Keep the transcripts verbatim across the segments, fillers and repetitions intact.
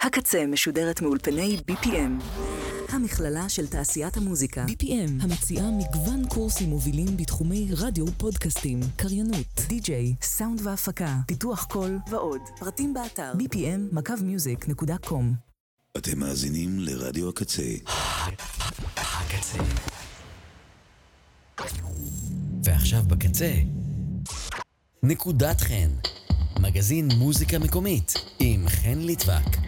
הקצה משודרת מאולפני בי פי אם, המכללה של תעשיית המוזיקה. בי פי אם המציעה מגוון קורסים מובילים בתחומי רדיו, פודקאסטים, קריינות, די-ג'יי, סאונד והפקה, פיתוח קול ועוד. פרטים באתר בי פי אם מקו מיוזיק נקודה קום. אתם מאזינים לרדיו הקצה. הקצה. ועכשיו בקצה, נקודת חן, מגזין מוזיקה מקומית עם חן ליטבק.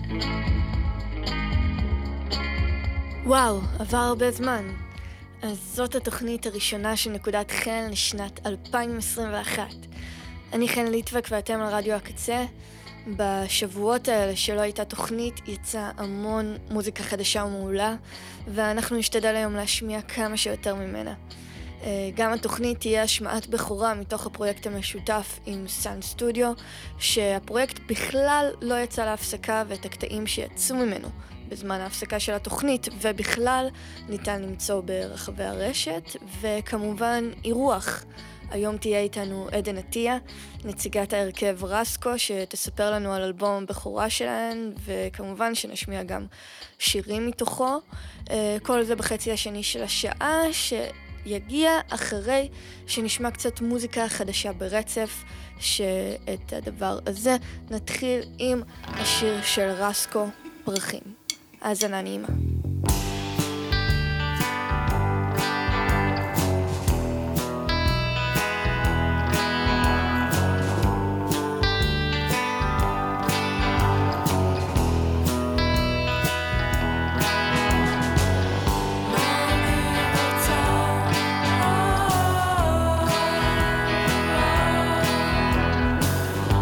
וואו, עבר הרבה זמן. אז זאת התוכנית הראשונה של נקודת חן לשנת אלפיים עשרים ואחת. אני חן ליטבק ואתם על רדיו הקצה. בשבועות האלה שלא הייתה תוכנית יצא המון מוזיקה חדשה ומעולה, ואנחנו נשתדל היום להשמיע כמה שיותר ממנה. גם התוכנית תהיה השמעת בכורה מתוך הפרויקט המשותף עם סאן סטודיו, שהפרויקט בכלל לא יצא להפסקה, ואת הקטעים שיצאו ממנו בזמן ההפסקה של התוכנית ובכלל ניתן למצוא ברחבי הרשת. וכמובן אירוח. היום תהיה איתנו עדן עטיה, נציגת ההרכב רסקו, שתספר לנו על אלבום בכורה שלהן, וכמובן שנשמיע גם שירים מתוכו. כל זה בחצי השני של השעה, שיגיע אחרי שנשמע קצת מוזיקה חדשה ברצף, שאת הדבר הזה נתחיל עם השיר של רסקו, פרחים. האזנה נעימה.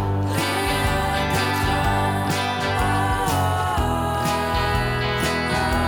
Oh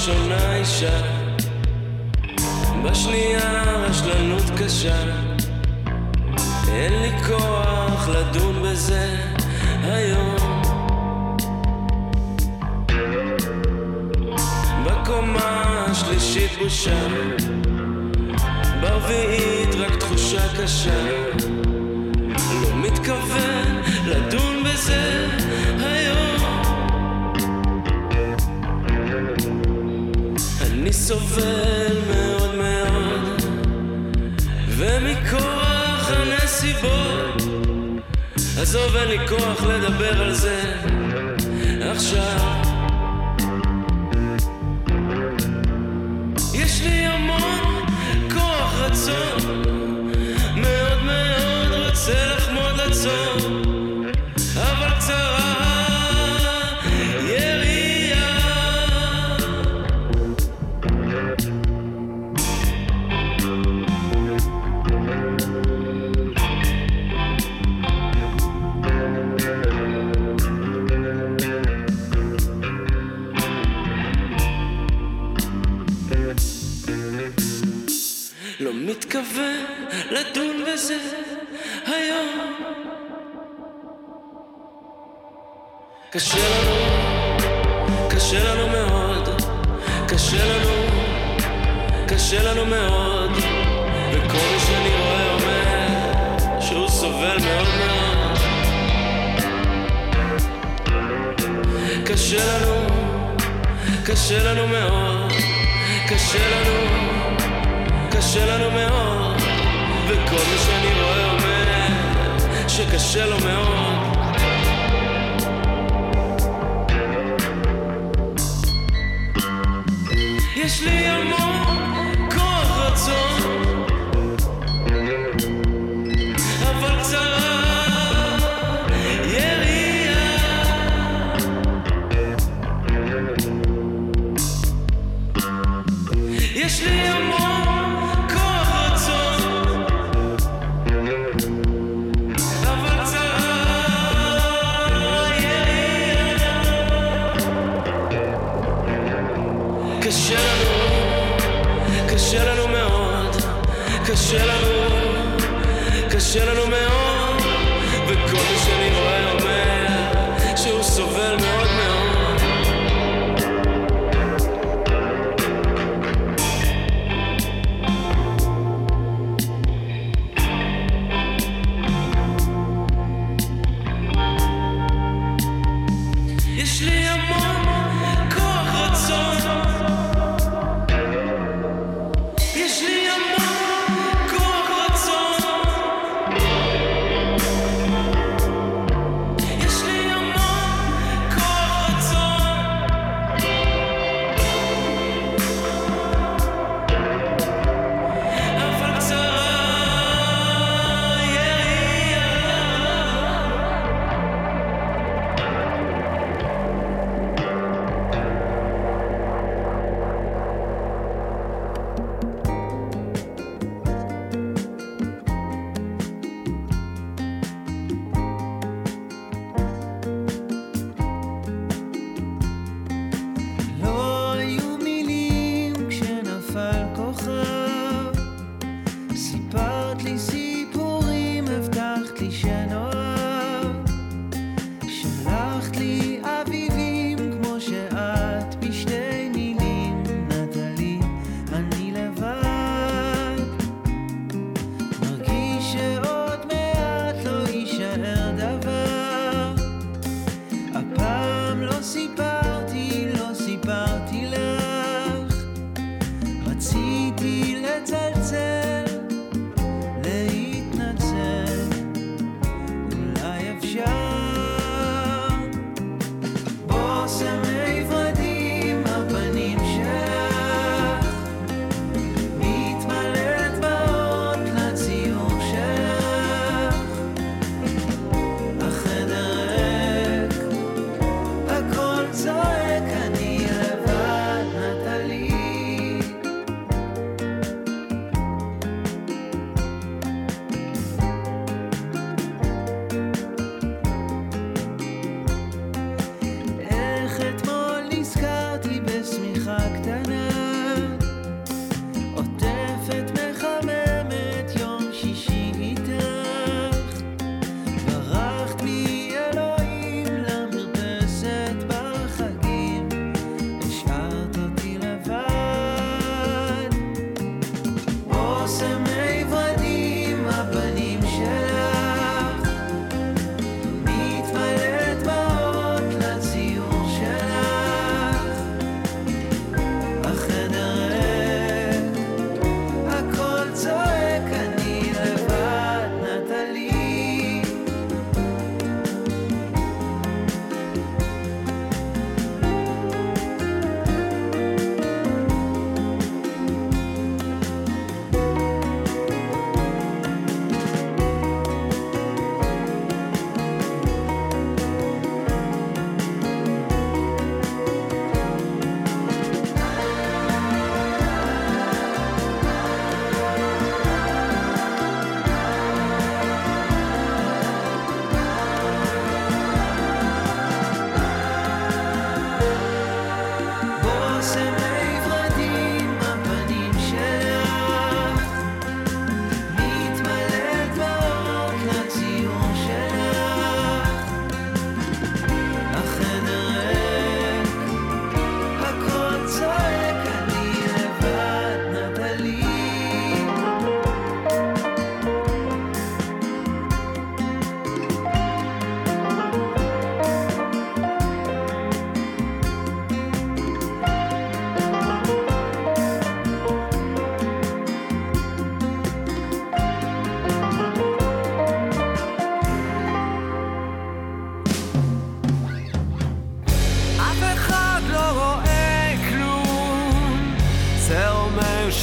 בראשונה אישה, בשנייה רשלנות קשה, אין לי כוח לדון בזה היום. בקומה השלישית בושה, ברביעית רק תחושה קשה, לא מתכוון לדון בזה היום. אני סובל מאוד מאוד, ומכוח הנסיבות, עזוב אין לי כוח לדבר על זה עכשיו. יש לי המון כוח רצון, מאוד מאוד רוצה לחמוד לצון, אבל קצרה ירייה. לא מתכוון לדון בזה היום. קשה לנו, קשה לנו מאוד, קשה לנו, קשה לנו מאוד, וכל מי שאני רואה אומר שהוא סובל מאוד מאוד. קשה לנו, קשה לנו מאוד, קשה לנו, קשה לנו מאוד, וכל מי שאני רואה אומר שקשה לו מאוד. יש לי המון כוח רצון, אבל קצרה ירייה. יש לי המון כוח רצון, אבל קצרה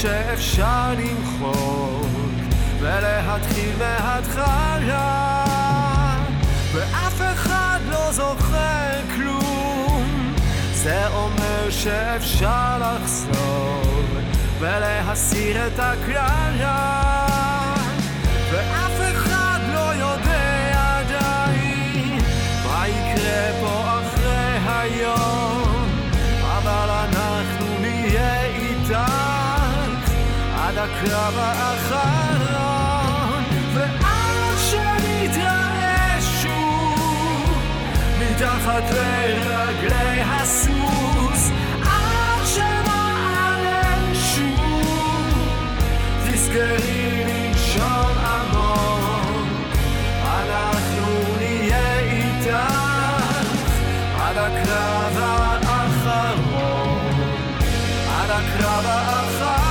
שאפשר למחוק ולהתחיל מההתחלה, ואף אחד לא זוכר כלום. זה אומר שאפשר לחזור ולהסיר את הקללה, ואף אחד לא יודע עדיין מה יקרה פה אחרי היום, אבל אנחנו נהיה איתך עד הקרב האחרון, ועד שנתראה שוב מתחת לרגלי הסוס, עד שנעלה שוב תזכרי לנשום עמוק, אנחנו נהיה איתך עד הקרב האחרון, עד הקרב האחרון.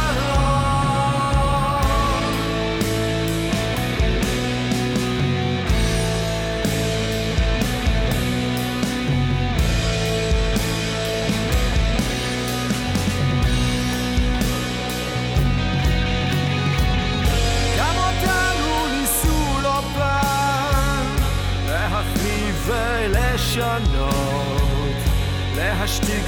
גם אותנו ניסו לא פעם להחליף ולשנות, להשתיק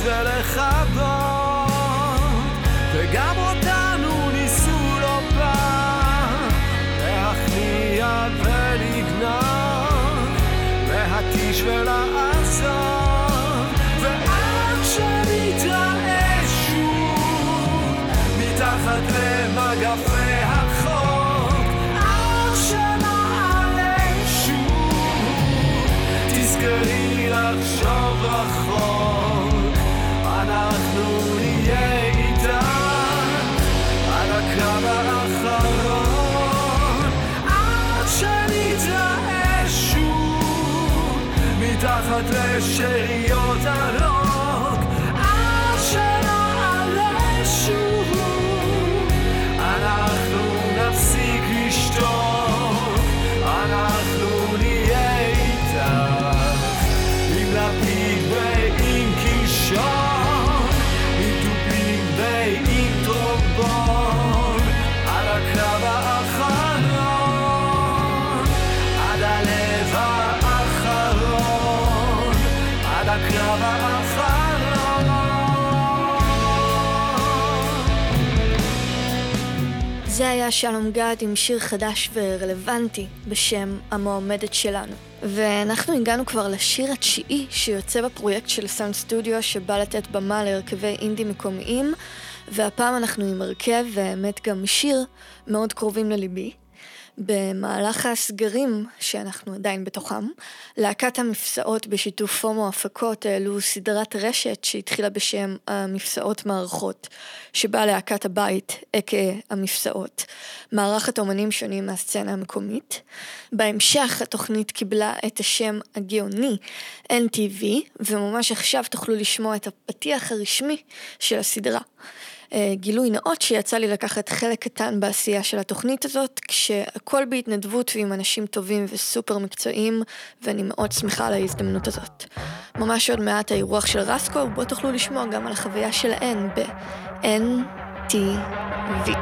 ולכבות, וגם אותנו ניסו לא פעם להכניע ולגנוב, להתיש ולעזוב, ועד שנתראה שוב מתחת למגפי החוק, עד שנעלה שוב תזכרי לחשוב רחוק, אנחנו נהיה איתך עד הקרב האחרון, עד שנתראה שוב מתחת לשאריות הרוק, עד שנעלה שוב אנחנו נפסיק לשתוק, אנחנו נהיה איתך עם לפיד ועם קישון, עם דובים ועם טרומבון, על הקרב האחרון, עד הלב האחרון, עד הקרב האחרון. זה היה שלום גד עם שיר חדש ורלוונטי בשם המועמדת שלנו. ואנחנו הגענו כבר לשיר התשיעי שיוצא בפרויקט של סאונד סטודיו, שבא לתת במה להרכבי אינדי מקומיים, והפעם אנחנו עם הרכב והאמת גם שיר מאוד קרובים לליבי. במהלך הסגרים שאנחנו עדיין בתוכם, להקת המפסעות בשיתוף פומו הפקות העלו סדרת רשת שהתחילה בשם המפסעות מערכות, שבה להקת הבית אקה המפסעות, מערכת אומנים שונים מהסצנה המקומית. בהמשך התוכנית קיבלה את השם הגאוני אן טי וי, וממש עכשיו תוכלו לשמוע את הפתיח הרשמי של הסדרה. גילוי נאות שיצא לי לקחת חלק קטן בעשייה של התוכנית הזאת, כשהכל בהתנדבות ועם אנשים טובים וסופר מקצועיים, ואני מאוד שמחה על ההזדמנות הזאת. ממש עוד מעט האירוח של רסקו, ובו תוכלו לשמוע גם על החוויה שלהן ב-אן טי וי.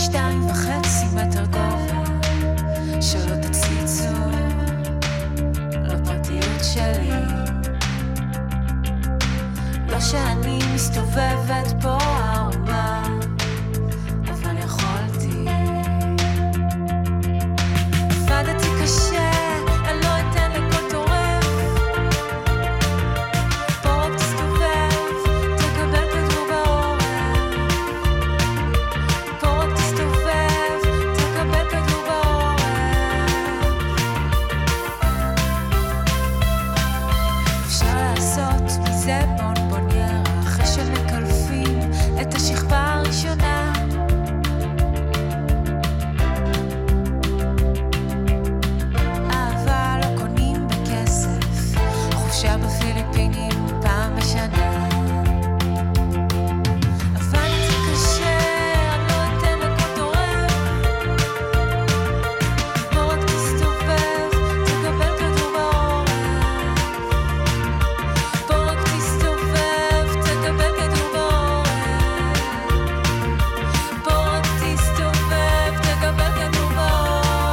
שתיים וחצי מטר גובה, שלא תציצו לפרטיות שלי. לא שאני מסתובבת פה הרבה, אבל יכולתי. עבדתי קשה, אני לא אתן לכל טורף. פה רק תסתובב, תקבל כדור בעורף. פה רק תסתובב, תקבל כדור בעורף. אפשר לעשות מזה בונבוניירה, אחרי שמקלפים את השכבה הראשונה. אהבה לא קונים בכסף, חופשה בפיליפינים פעם בשנה. עבדתי קשה, אני לא אתן לכל טורף. פה רק תסתובב, תקבל כדור בעורף. פה רק תסתובב, תקבל כדור בעורף. פה רק תסתובב, תקבל כדור בעורף.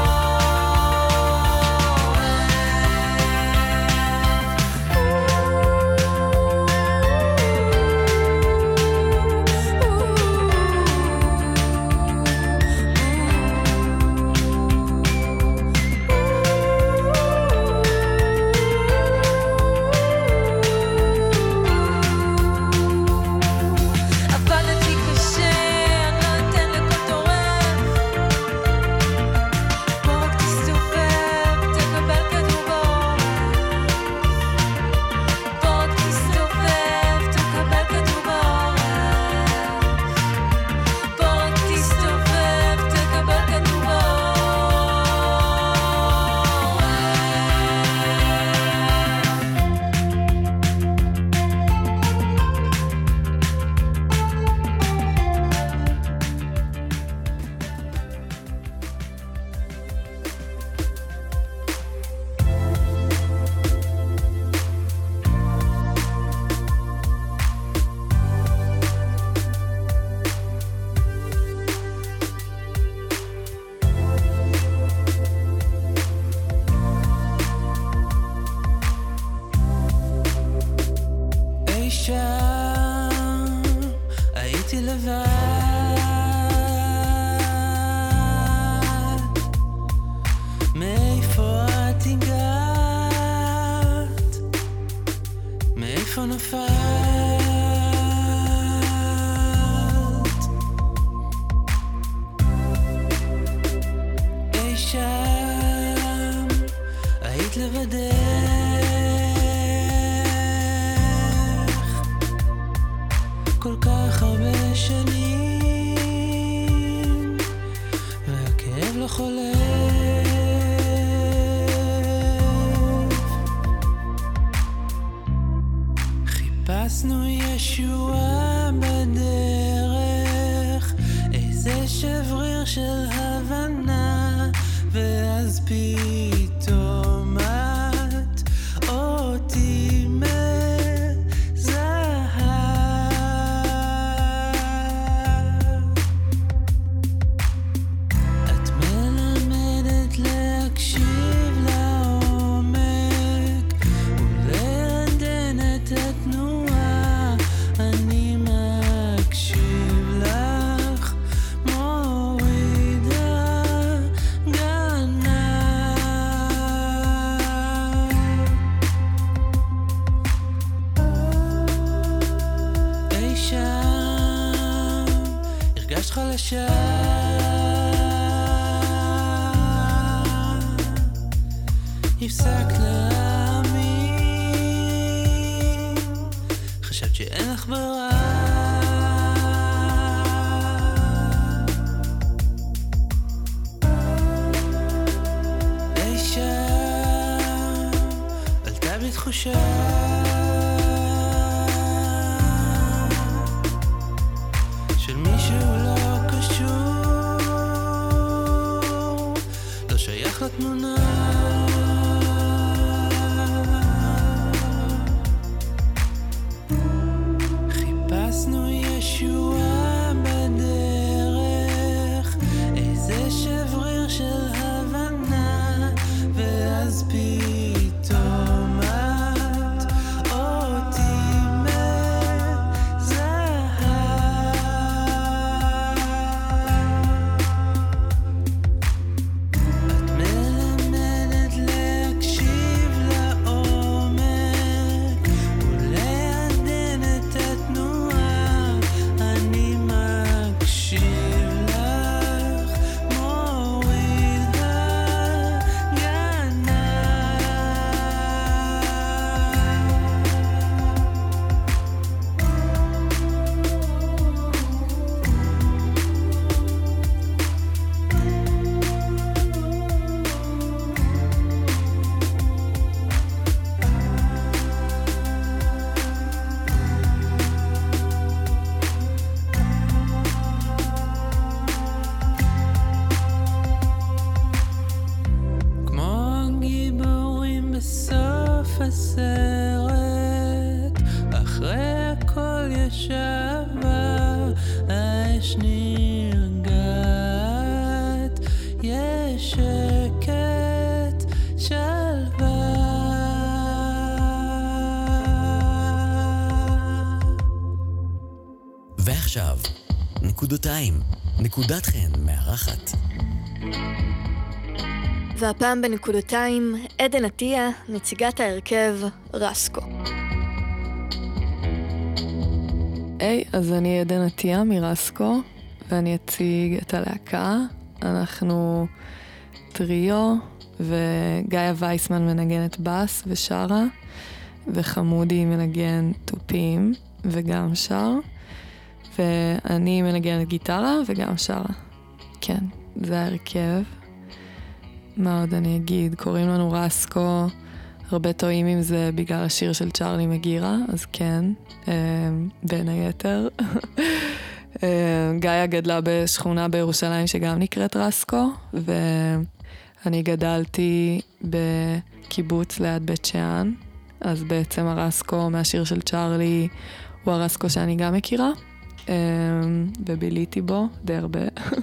עבדתי קשה, אני לא אתן לכל טורף. פה רק תסתובב, תקבל כדור בעורף. פה רק תסתובב, תקבל כדור בעורף. פה רק תסתובב, תקבל כדור אי שם הייתי לבד, מאיפה את הגעת? מאיפה נפלת? אי שם היית לבדך, כל כך הרבה שנים, והכאב לא חולף. חיפשנו ישועה בדרך, איזה שבריר של הבנה, ואז פתאום את אותי את מלמדת להקשיב לעומק ולעדן את התנועה. אני מקשיב לך, מוריד הגנה. אי שם הרגשת חלשה, הפסקת להאמין, חשבת שאין לך ברירה. אי שם עלתה בי תחושה של מישהו לא קשור, לא שייך לתמונה. חיפשנו ישועה בדרך, ועכשיו, נקודותיים, נקודת חן מארחת. והפעם בנקודותיים, עדן עטיה, נציגת ההרכב רסקו. היי, אז אני עדן עטיה מרסקו, ואני אציג את הלהקה. אנחנו טריו, וגיא וייסמן מנגנת בס ושרה, וחמודי מנגן טופים וגם שר, ואני מנגנת גיטרה וגם שרה. כן, זה ההרכב. מה עוד אני אגיד? קוראים לנו רסקו, הרבה טועים אם זה בגלל השיר של צ'רלי מגירה, אז כן, בין היתר. גאיה גדלה בשכונה בירושלים שגם נקראת רסקו, ואני גדלתי בקיבוץ ליד בית שאן, אז בעצם הרסקו מהשיר של צ'רלי הוא הרסקו שאני גם מכירה, וביליתי בו די הרבה.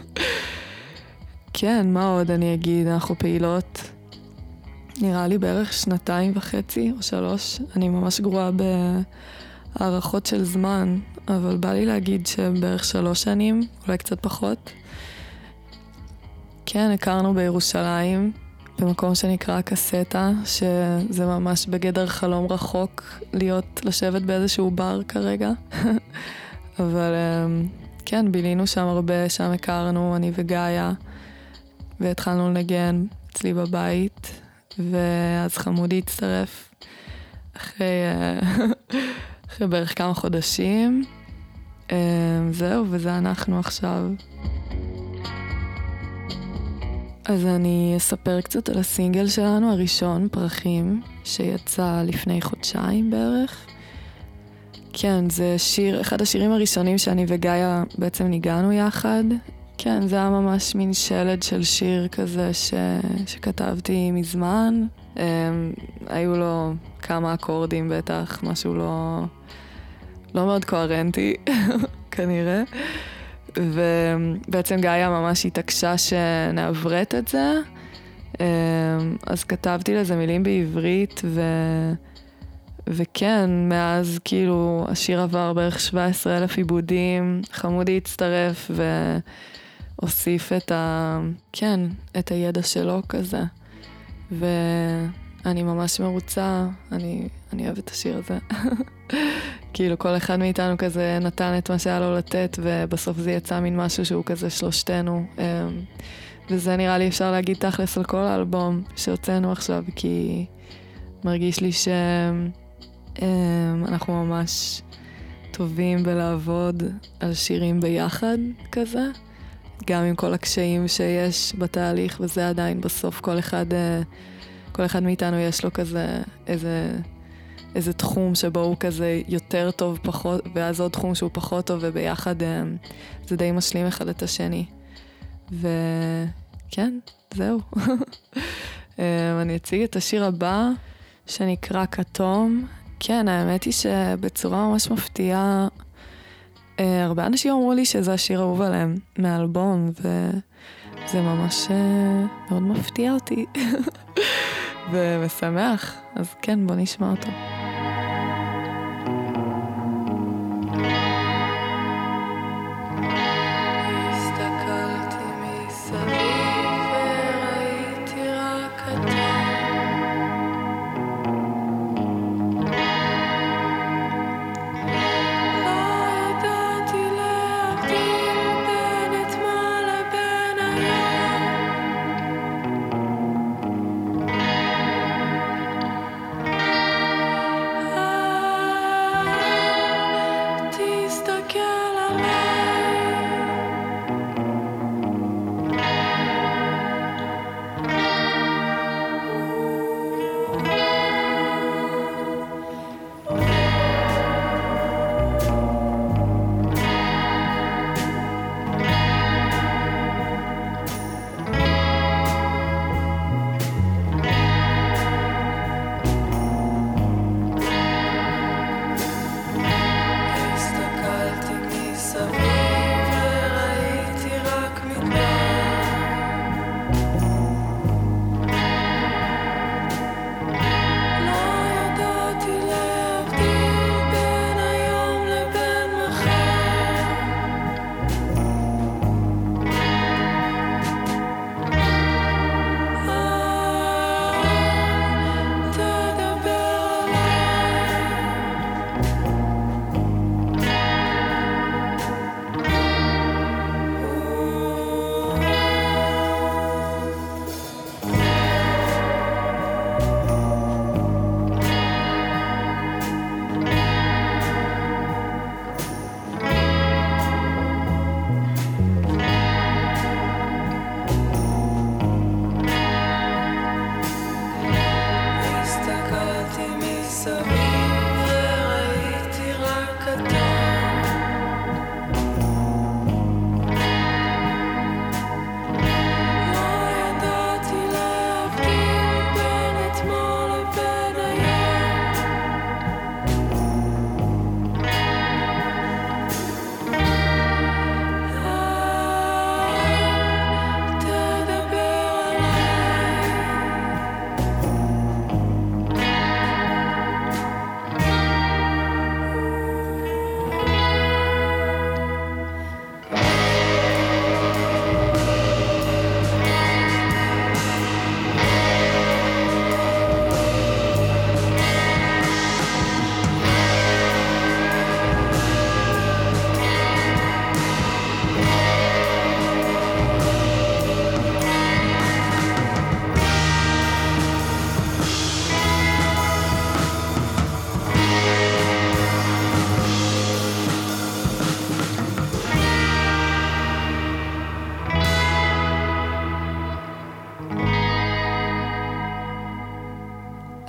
כן, מה עוד אני אגיד? אנחנו פעילות, נראה לי בערך שנתיים וחצי או שלוש. אני ממש גרועה בהערכות של זמן, אבל בא לי להגיד שבערך שלוש שנים, אולי קצת פחות. כן, הכרנו בירושלים, במקום שנקרא קסטה, שזה ממש בגדר חלום רחוק להיות, לשבת באיזשהו בר כרגע. אבל כן, בילינו שם הרבה, שם הכרנו, אני וגאיה, והתחלנו לנגן אצלי בבית, ואז חמודי הצטרף אחרי, אחרי בערך כמה חודשים. זהו, וזה אנחנו עכשיו. אז אני אספר קצת על הסינגל שלנו, הראשון, פרחים, שיצא לפני חודשיים בערך. כן, זה שיר, אחד השירים הראשונים שאני וגאיה בעצם ניגענו יחד. כן, זה היה ממש מין שלד של שיר כזה ש... שכתבתי מזמן. הם, היו לו כמה אקורדים בטח, משהו לא, לא מאוד קוהרנטי, כנראה. ובעצם גאיה ממש התעקשה שנעברת את זה. אז כתבתי לזה מילים בעברית, ו... וכן, מאז כאילו השיר עבר בערך שבעה עשר אלף עיבודים, חמודי הצטרף והוסיף את ה... כן, את הידע שלו כזה. ואני ממש מרוצה, אני, אני אוהבת את השיר הזה. כאילו כל אחד מאיתנו כזה נתן את מה שהיה לו לתת, ובסוף זה יצא מין משהו שהוא כזה שלושתנו. וזה נראה לי אפשר להגיד תכלס על כל האלבום שהוצאנו עכשיו, כי מרגיש לי ש... אנחנו ממש טובים בלעבוד על שירים ביחד כזה, גם עם כל הקשיים שיש בתהליך, וזה עדיין בסוף כל אחד, כל אחד מאיתנו יש לו כזה איזה, איזה תחום שבו הוא כזה יותר טוב פחות, ואז עוד תחום שהוא פחות טוב, וביחד זה די משלים אחד את השני. וכן, זהו. אני אציג את השיר הבא שנקרא כתום. כן, האמת היא שבצורה ממש מפתיעה, אה, הרבה אנשים אמרו לי שזה השיר אהוב עליהם מהאלבום, וזה ממש אה, מאוד מפתיע אותי ומשמח. אז כן, בוא נשמע אותו.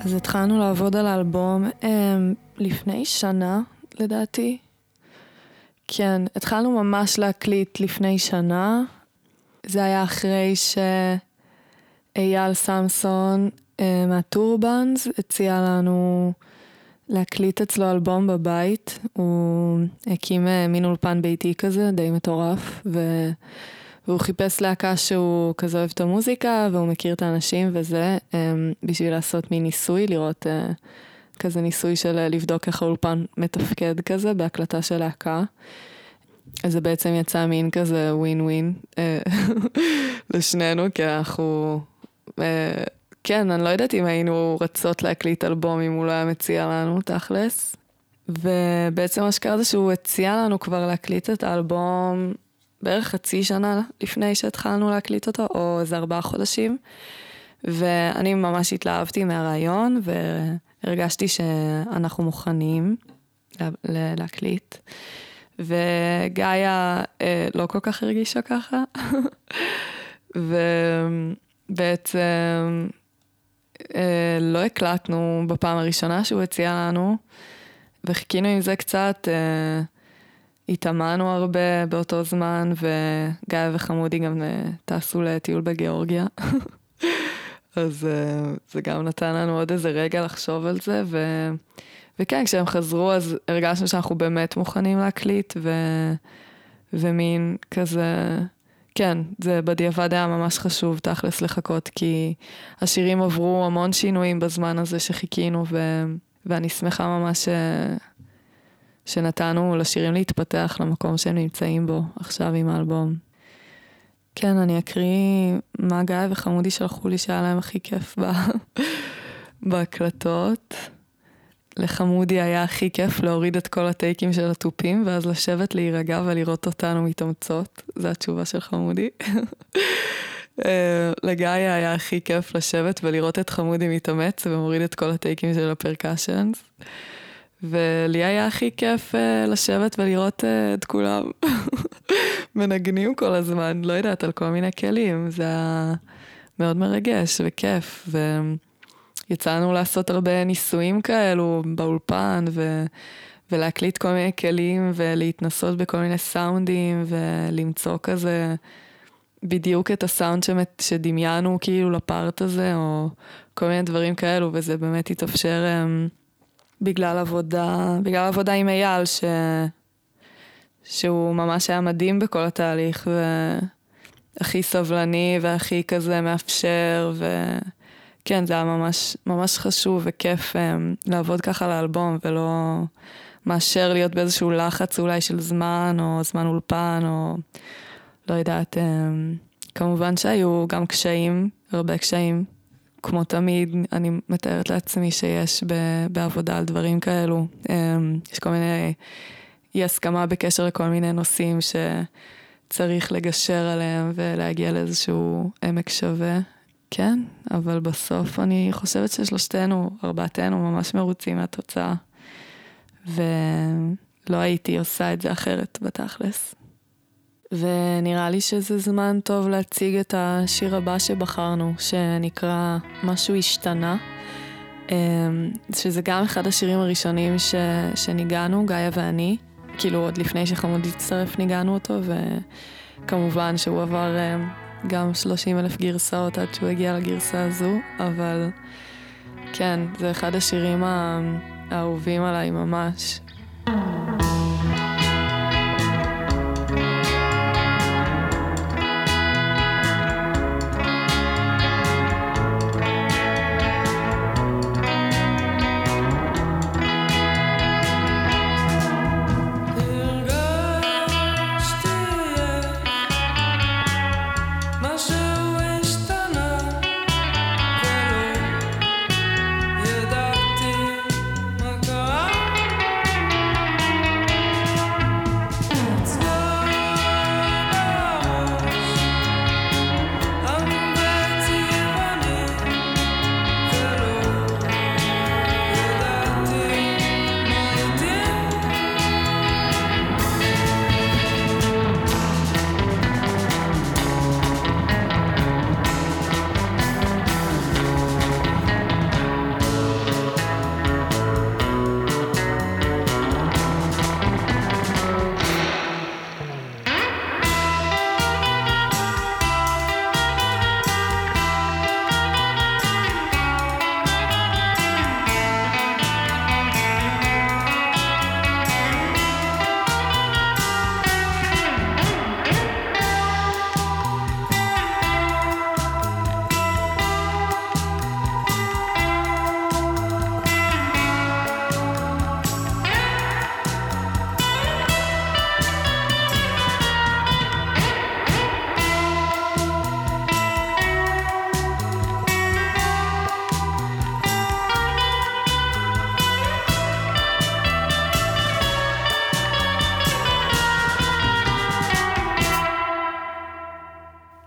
אז התחלנו לעבוד על האלבום הם, לפני שנה, לדעתי. כן, התחלנו ממש להקליט לפני שנה. זה היה אחרי שאייל סמסון אה, מהטורבנס הציע לנו להקליט אצלו אלבום בבית. הוא הקים אה, מין אולפן ביתי כזה, די מטורף, ו... והוא חיפש להקה שהוא כזה אוהב את המוזיקה, והוא מכיר את האנשים וזה, בשביל לעשות מין ניסוי, לראות כזה ניסוי של לבדוק איך האולפן מתפקד כזה, בהקלטה של להקה. אז זה בעצם יצא מין כזה ווין ווין לשנינו, כי אנחנו, כן, אני לא יודעת אם היינו רצות להקליט אלבום, אם הוא לא היה מציע לנו, תכלס. ובעצם מה שקרה זה שהוא הציע לנו כבר להקליט את האלבום, בערך חצי שנה לפני שהתחלנו להקליט אותו, או איזה ארבעה חודשים, ואני ממש התלהבתי מהרעיון, והרגשתי שאנחנו מוכנים לה, להקליט, וגאיה אה, לא כל כך הרגישה ככה, ובעצם אה, לא הקלטנו בפעם הראשונה שהוא הציע לנו, וחיכינו עם זה קצת, אה, התאמנו הרבה באותו זמן, וגאיה וחמודי גם טסו לטיול בגיאורגיה. אז זה גם נתן לנו עוד איזה רגע לחשוב על זה, ו... וכן, כשהם חזרו, אז הרגשנו שאנחנו באמת מוכנים להקליט, ו... ומין כזה, כן, זה בדיעבד היה ממש חשוב תכלס לחכות, כי השירים עברו המון שינויים בזמן הזה שחיכינו, ו... ואני שמחה ממש ש... שנתנו לשירים להתפתח למקום שהם נמצאים בו עכשיו עם האלבום. כן, אני אקריא מה גאיה וחמודי שלחו לי שהיה להם הכי כיף בהקלטות. לחמודי היה הכי כיף להוריד את כל הטייקים של הטופים, ואז לשבת להירגע ולראות אותנו מתאמצות. זו התשובה של חמודי. לגאיה היה הכי כיף לשבת ולראות את חמודי מתאמץ ומוריד את כל הטייקים של הפרקשנס. ולי היה הכי כיף uh, לשבת ולראות uh, את כולם מנגנים כל הזמן, לא יודעת, על כל מיני כלים. זה היה מאוד מרגש וכיף, ויצאנו לעשות הרבה ניסויים כאלו באולפן, ו... ולהקליט כל מיני כלים, ולהתנסות בכל מיני סאונדים, ולמצוא כזה בדיוק את הסאונד שמת... שדמיינו כאילו לפארט הזה, או כל מיני דברים כאלו, וזה באמת התאפשר... Um, בגלל עבודה, בגלל עבודה עם אייל, ש... שהוא ממש היה מדהים בכל התהליך, והכי סבלני, והכי כזה מאפשר, וכן, זה היה ממש, ממש חשוב וכיף לעבוד ככה לאלבום, ולא מאשר להיות באיזשהו לחץ אולי של זמן, או זמן אולפן, או לא יודעת, כמובן שהיו גם קשיים, הרבה קשיים, כמו תמיד, אני מתארת לעצמי שיש בעבודה על דברים כאלו. יש כל מיני אי הסכמה בקשר לכל מיני נושאים שצריך לגשר עליהם ולהגיע לאיזשהו עמק שווה. כן, אבל בסוף אני חושבת ששלושתנו, ארבעתנו, ממש מרוצים מהתוצאה. ולא הייתי עושה את זה אחרת בתכלס. ונראה לי שזה זמן טוב להציג את השיר הבא שבחרנו, שנקרא משהו השתנה, שזה גם אחד השירים הראשונים ש... שניגענו, גאיה ואני, כאילו עוד לפני שחמודי הצטרף ניגענו אותו, וכמובן שהוא עבר גם שלושים אלף גרסאות עד שהוא הגיע לגרסה הזו, אבל כן, זה אחד השירים האהובים עליי ממש. ידעתי מה קרה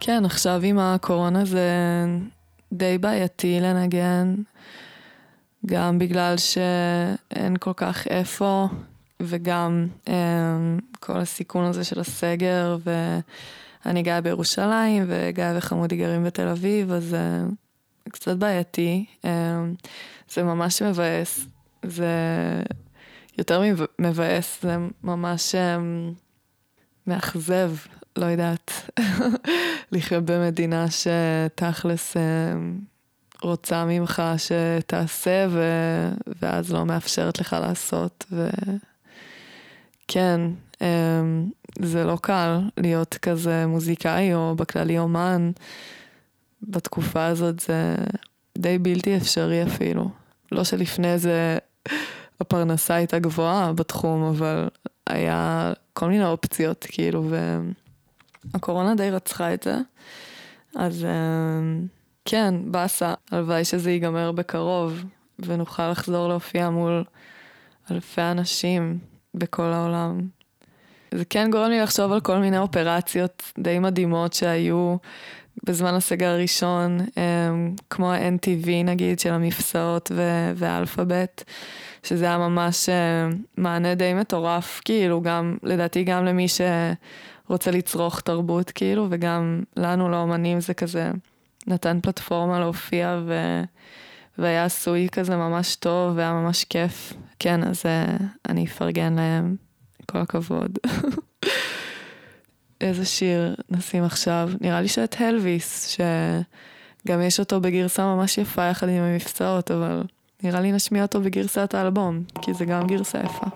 כן, עכשיו עם הקורונה זה די בעייתי לנגן, גם בגלל שאין כל כך איפה, וגם um, כל הסיכון הזה של הסגר, ואני גאה בירושלים, וגאה וחמודי גרים בתל אביב, אז זה uh, קצת בעייתי. Um, זה ממש מבאס, זה יותר מבאס, זה ממש um, מאכזב, לא יודעת, לחיות במדינה שתכלס um, רוצה ממך שתעשה, ו... ואז לא מאפשרת לך לעשות, ו... כן, זה לא קל להיות כזה מוזיקאי או בכללי אומן. בתקופה הזאת זה די בלתי אפשרי אפילו. לא שלפני זה הפרנסה הייתה גבוהה בתחום, אבל היה כל מיני אופציות כאילו, והקורונה די רצחה את זה. אז כן, בסה, הלוואי שזה ייגמר בקרוב, ונוכל לחזור להופיע מול אלפי אנשים בכל העולם. זה כן גורם לי לחשוב על כל מיני אופרציות די מדהימות שהיו בזמן הסגר הראשון, כמו ה-אן טי וי נגיד של המפסעות ואלפאבית, שזה היה ממש מענה די מטורף, כאילו גם, לדעתי גם למי שרוצה לצרוך תרבות, כאילו, וגם לנו לאומנים זה כזה נתן פלטפורמה להופיע, ו... והיה עשוי כזה ממש טוב, והיה ממש כיף. כן, אז אני אפרגן להם. כל הכבוד. איזה שיר נשים עכשיו? נראה לי שאת הלוויס, שגם יש אותו בגרסה ממש יפה יחד עם המפסעות, אבל נראה לי נשמיע אותו בגרסת האלבום, כי זה גם גרסה יפה.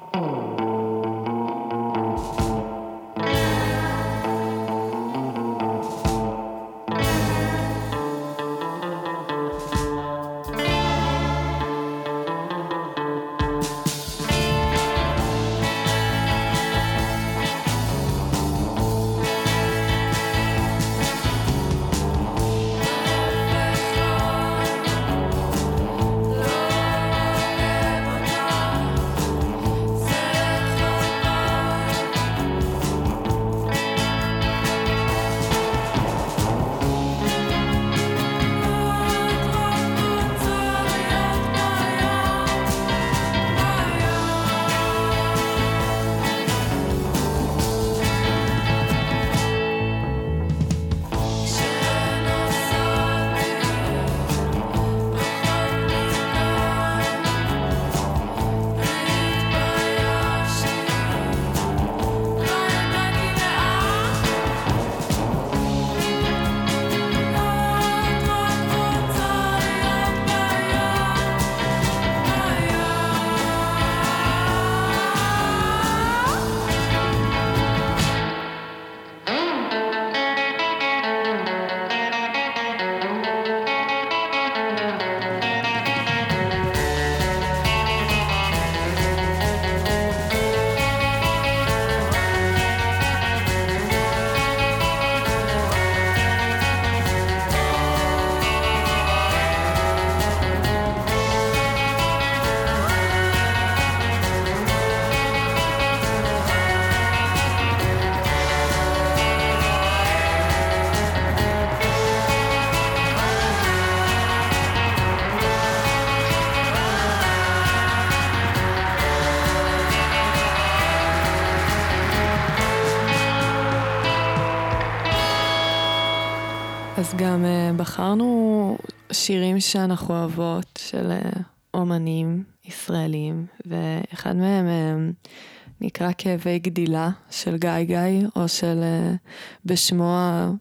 אז גם uh, בחרנו שירים שאנחנו אוהבות של uh, אומנים ישראלים, ואחד מהם uh, נקרא כאבי גדילה של גיא גיא, או של uh, בשמו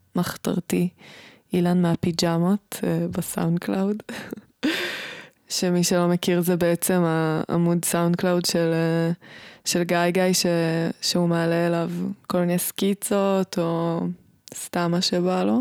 המחתרתי אילן מהפיג'מות uh, בסאונד קלאוד. שמי שלא מכיר זה בעצם העמוד סאונד קלאוד של, uh, של גיא גיא, ש, שהוא מעלה אליו כל מיני סקיצות או סתם מה שבא לו.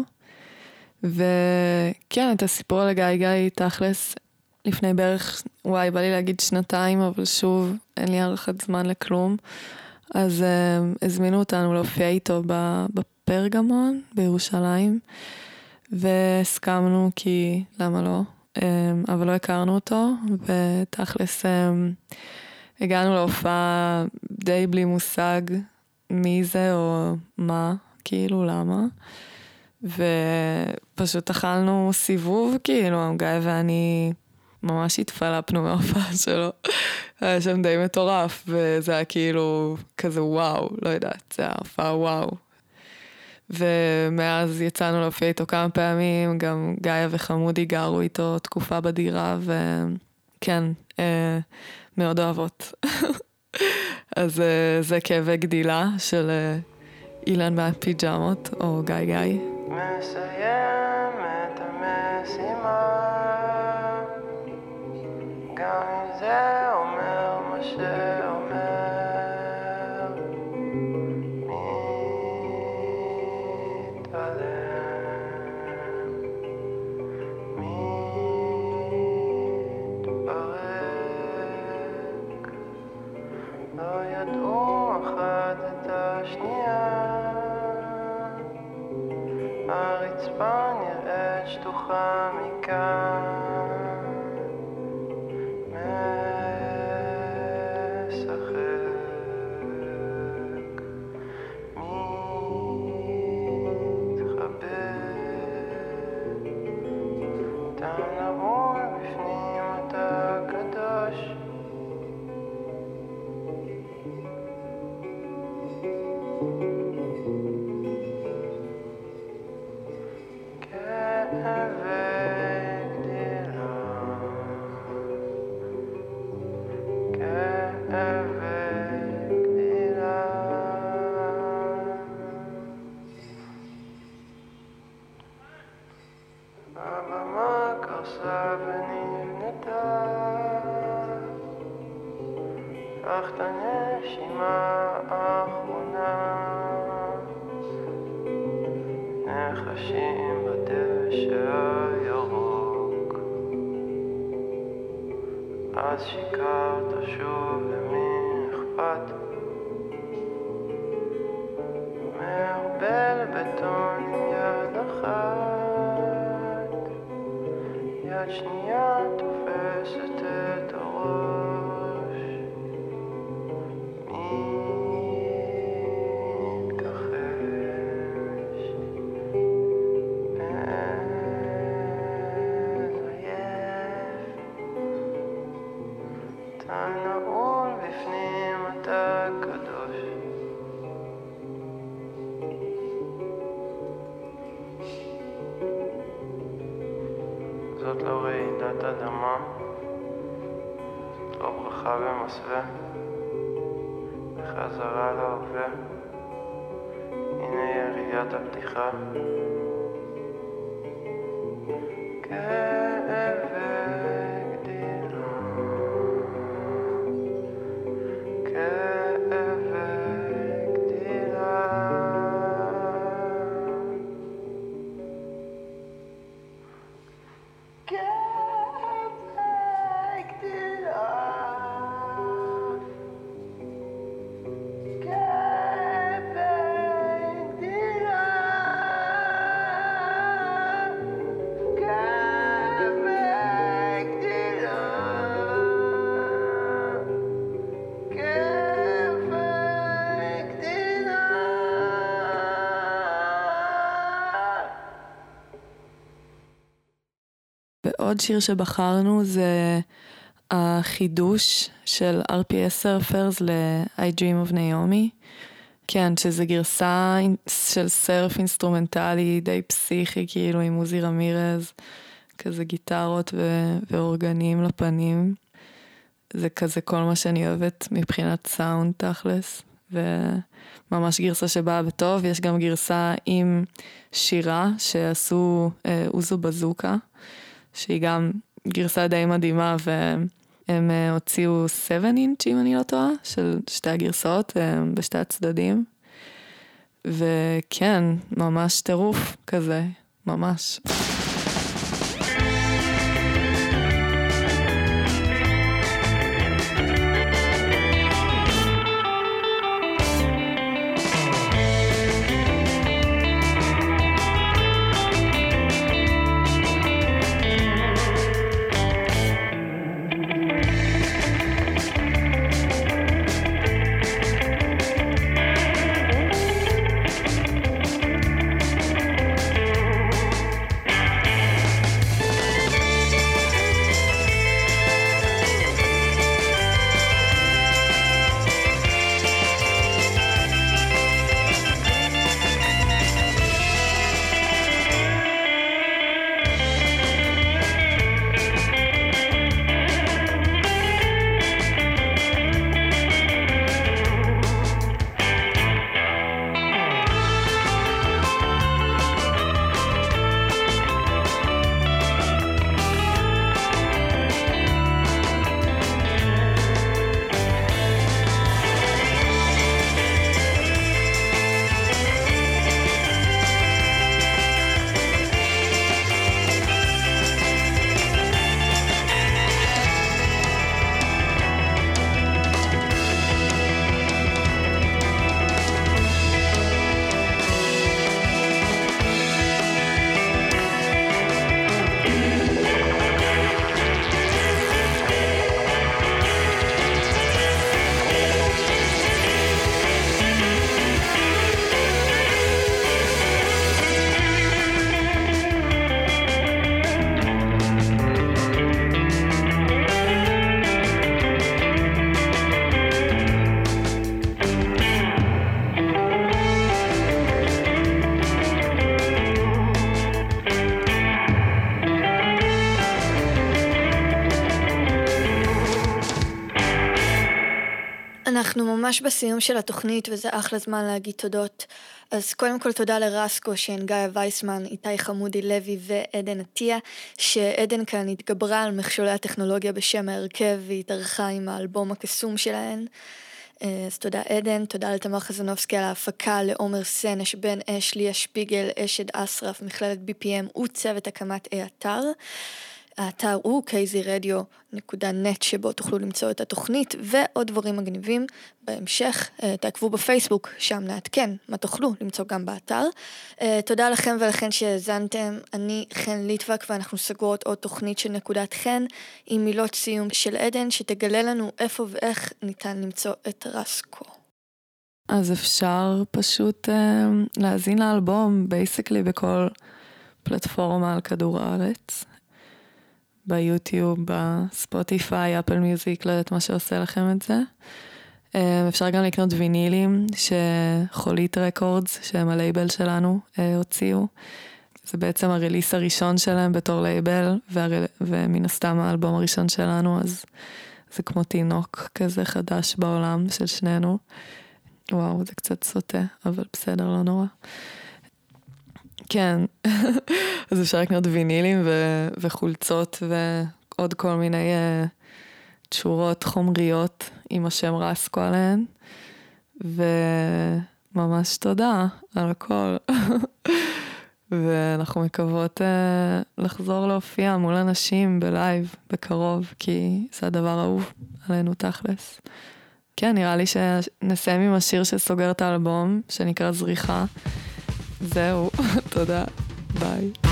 וכן, את הסיפור על גיא גיא תכלס לפני בערך, וואי, בא לי להגיד שנתיים, אבל שוב, אין לי הערכת זמן לכלום. אז uh, הזמינו אותנו להופיע איתו בפרגמון בירושלים, והסכמנו כי למה לא, um, אבל לא הכרנו אותו, ותכלס um, הגענו להופעה די בלי מושג מי זה או מה, כאילו למה. ופשוט אכלנו סיבוב, כאילו, גיא ואני ממש התפלפנו מההופעה שלו. היה שם די מטורף, וזה היה כאילו כזה וואו, לא יודעת, זה היה הופעה וואו. ומאז יצאנו להופיע איתו כמה פעמים, גם גיא וחמודי גרו איתו תקופה בדירה, וכן, אה, מאוד אוהבות. אז אה, זה כאבי גדילה של אה, אילן מהפיג'מות, או גיא גיא. מסיים את המשימה, גם אם זה אומר מה שאומר, לא ידעו אחת את השנייה, הרצפה נראית שטוחה מכאן, משחק, מתחבק, תנעול בפנים אתה קדוש, הבמה קרסה ונבנתה, קח את הנשימה האחרונה, נחשים בדשא הירוק, אז שיקרת שוב למי אכפת, מערבל בטון עם יד אחת, יד שנייה תופסת את הראש, מתכחש, מזייף, אתה נעול בפנים אתה קדוש. זאת לא רעידת אדמה, לא ברכה במסווה, בחזרה להווה, הנה יריית הפתיחה. כאבי גדילה, כאבי גדילה, ועוד שיר שבחרנו זה החידוש של אר פי אס Surfers ל-I Dream of Naomi. כן, שזה גרסה של סרף אינסטרומנטלי די פסיכי, כאילו עם עוזי רמירז, כזה גיטרות ו- ואורגנים לפנים. זה כזה כל מה שאני אוהבת מבחינת סאונד תכלס, וממש גרסה שבאה בטוב. יש גם גרסה עם שירה שעשו אה, אוזו בזוקה, שהיא גם גרסה די מדהימה, והם הוציאו שבע אינץ' אם אני לא טועה, של שתי הגרסאות בשתי הצדדים. וכן, ממש טירוף כזה, ממש. אנחנו ממש בסיום של התוכנית, וזה אחלה זמן להגיד תודות. אז קודם כל תודה לרסקו, שהן גיא וייסמן, איתי חמודי לוי ועדן עטיה, שעדן כאן התגברה על מכשולי הטכנולוגיה בשם ההרכב, והתארחה עם האלבום הקסום שלהן. אז תודה עדן, תודה לתמר חזנובסקי על ההפקה, לעומר סנש, בן אש, ליה שפיגל, אשד אסרף, מכללת בי פי אם וצוות הקמת האתר. האתר הוא קייזי רדיו נקודה נט, שבו תוכלו למצוא את התוכנית ועוד דברים מגניבים. בהמשך תעקבו בפייסבוק, שם נעדכן מה תוכלו למצוא גם באתר. תודה לכם ולכן שהאזנתם. אני חן ליטבק, ואנחנו סגרות עוד תוכנית של נקודת חן עם מילות סיום של עדן, שתגלה לנו איפה ואיך ניתן למצוא את רסקו. אז אפשר פשוט אה, להזין לאלבום בייסיקלי בכל פלטפורמה על כדור הארץ. ביוטיוב, בספוטיפיי, אפל מיוזיק, לא יודעת מה שעושה לכם את זה. אפשר גם לקנות וינילים שחולית רקורדס, שהם הלייבל שלנו, הוציאו. זה בעצם הריליס הראשון שלהם בתור לייבל, ומן הסתם האלבום הראשון שלנו, אז זה כמו תינוק כזה חדש בעולם של שנינו. וואו, זה קצת סוטה, אבל בסדר, לא נורא. כן, אז אפשר לקנות וינילים ו- וחולצות ועוד כל מיני uh, תשורות חומריות עם השם רסקו עליהן, וממש תודה על הכל. ואנחנו מקוות uh, לחזור להופיע מול אנשים בלייב בקרוב, כי זה הדבר האהוב עלינו תכלס. כן, נראה לי שנסיים עם השיר שסוגר את האלבום, שנקרא זריחה. זהו, תודה, ביי.